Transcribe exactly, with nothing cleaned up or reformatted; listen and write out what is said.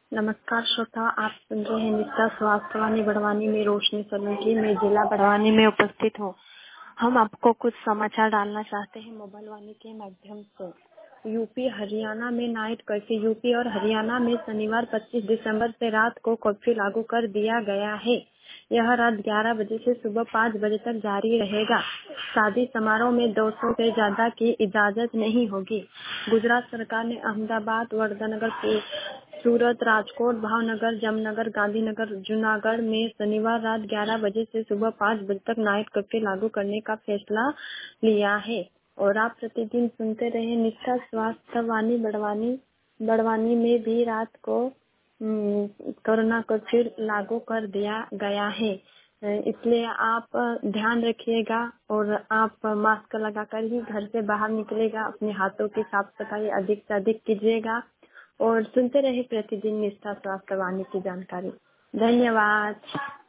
नमस्कार श्रोता, आप सुन रहे हैं निष्ठा स्वास्थ्य वाणी बड़वानी में रोशनी सोलंकी। मैं जिला बड़वानी में उपस्थित हूँ। हम आपको कुछ समाचार डालना चाहते हैं मोबाइल वाणी के माध्यम से। यूपी हरियाणा में नाइट कर्फ्यू। यूपी और हरियाणा में शनिवार पच्चीस दिसंबर से रात को कर्फ्यू लागू कर दिया गया है। यह रात ग्यारह बजे से सुबह पाँच बजे तक जारी रहेगा। शादी समारोह में दो सौ से ज्यादा की इजाजत नहीं होगी। गुजरात सरकार ने अहमदाबाद, वडोदरा, सूरत, राजकोट, भावनगर, जामनगर, गांधीनगर, जूनागढ़ में शनिवार रात ग्यारह बजे से सुबह पाँच बजे तक नाइट कर्फ्यू लागू करने का फैसला लिया है। और आप प्रतिदिन सुनते रहे निष्ठा स्वास्थ्य वाणी बड़वानी। बड़वानी में भी रात को कोरोना कर्फ्यू लागू कर दिया गया है, इसलिए आप ध्यान रखिएगा और आप मास्क लगाकर ही घर से बाहर निकलेगा। अपने हाथों की साफ सफाई अधिक से अधिक कीजिएगा और सुनते रहे प्रतिदिन निष्ठा स्वास्थ्य वाणी की जानकारी। धन्यवाद।